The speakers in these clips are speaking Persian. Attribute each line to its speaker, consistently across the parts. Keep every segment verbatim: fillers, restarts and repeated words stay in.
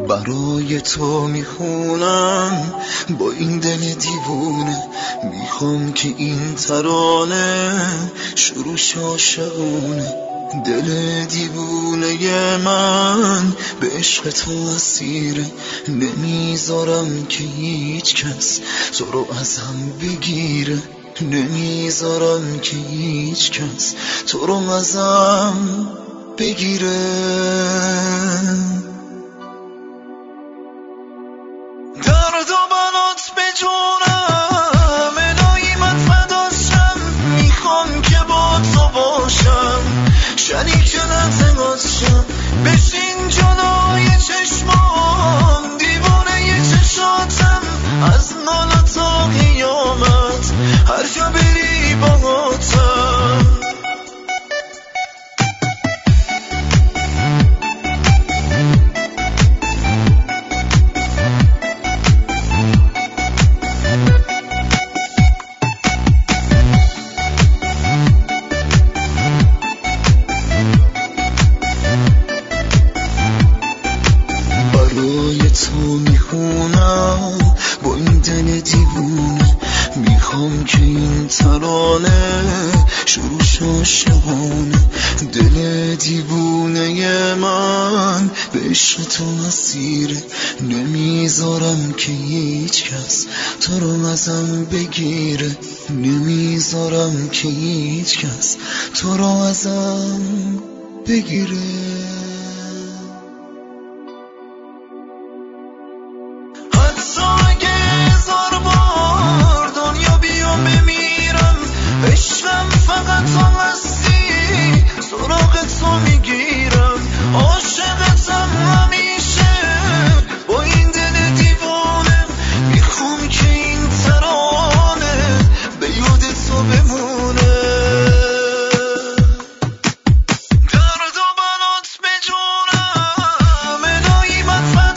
Speaker 1: برای تو میخونم با این دل دیوونه، میخوام که این ترانه شروع عاشقونه. دل دیوونه من به عشق تو اسیره، نمیذارم که هیچ کس تو رو ازم بگیره، نمیذارم که هیچ کس تو رو ازم بگیره. درد و بلات به جونم الهی من فداشم، میخوام که با تو باشم، شریک لحظات شم، بشین جلوی چشمام، دیوانه ی چشاتم، از نالا تا قیامت هر جا بری باهاتم. تو میخونم با این دل دیوونه، میخوام که این ترانه شروع عاشقانه. دل دیوونه من به عشق تو اسیره، نمیذارم که هیچ کس تو رو ازم بگیره، نمیذارم که هیچ کس تو رو ازم بگیره.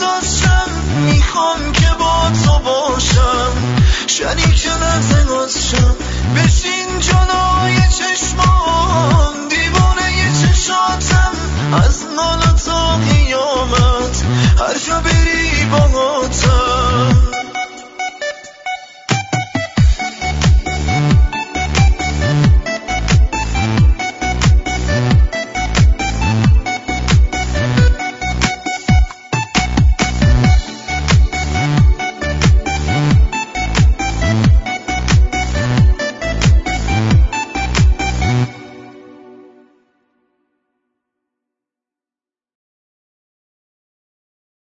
Speaker 1: شریک لحظات شم